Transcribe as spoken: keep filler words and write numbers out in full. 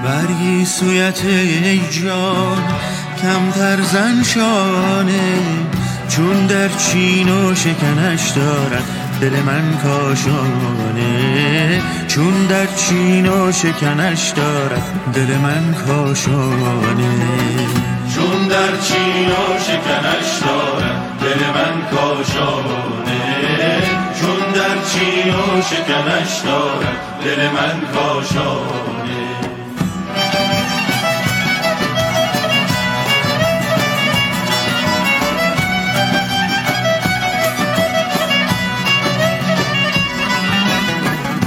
برگی سویت ای جان کمتر زن شانه، چون در چین و شکنش دارد دل من کاشانه، چون در چین و شکنش دارد دل من کاشانه، چون در چین و شکنش دارد دل من کاشانه، چون در چین و شکنش دارد دل من کاشانه.